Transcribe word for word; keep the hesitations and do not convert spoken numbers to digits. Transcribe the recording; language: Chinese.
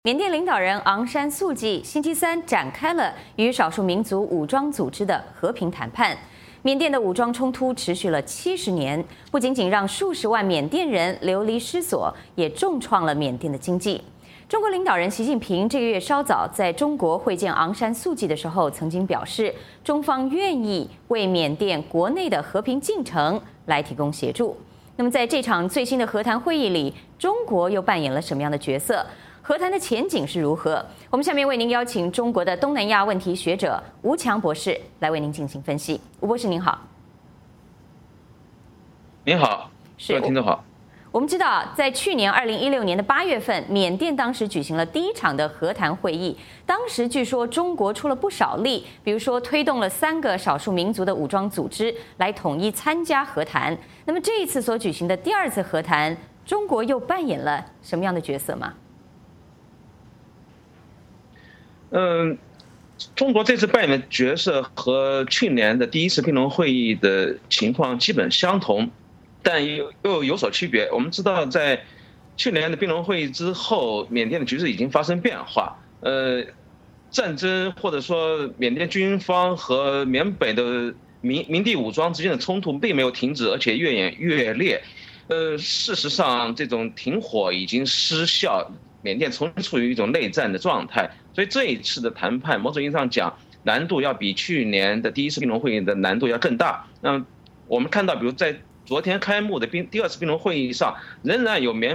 缅甸领导人昂山素季星期三展开了与少数民族武装组织的和平谈判。缅甸的武装冲突持续了七十年，不仅仅让数十万缅甸人流离失所，也重创了缅甸的经济。中国领导人习近平这个月稍早在中国会见昂山素季的时候，曾经表示，中方愿意为缅甸国内的和平进程来提供协助。那么，在这场最新的和谈会议里，中国又扮演了什么样的角色？和谈的前景是如何？我们下面为您邀请中国的东南亚问题学者吴强博士来为您进行分析。吴博士您好。 您好，各位听众好。 我们知道，在去年二零一六年的八月份，缅甸当时举行了第一场的和谈会议。当时据说中国出了不少力，比如说推动了三个少数民族的武装组织来统一参加和谈。那么这一次所举行的第二次和谈，中国又扮演了什么样的角色吗？ 嗯，中国这次扮演的角色和去年的第一次兵戎会议的情况基本相同，但又又有所区别。我们知道，在去年的兵戎会议之后，缅甸的局势已经发生变化。呃，战争或者说缅甸军方和缅北的民民地武装之间的冲突并没有停止，而且越演越烈。呃，事实上，这种停火已经失效。缅甸重新处于一种内战的状态，所以这一次的谈判，某种意义上讲，难度要比去年的第一次兵戎会议的难度要更大。那我们看到，比如在昨天开幕的兵第二次兵戎会议上，仍然有缅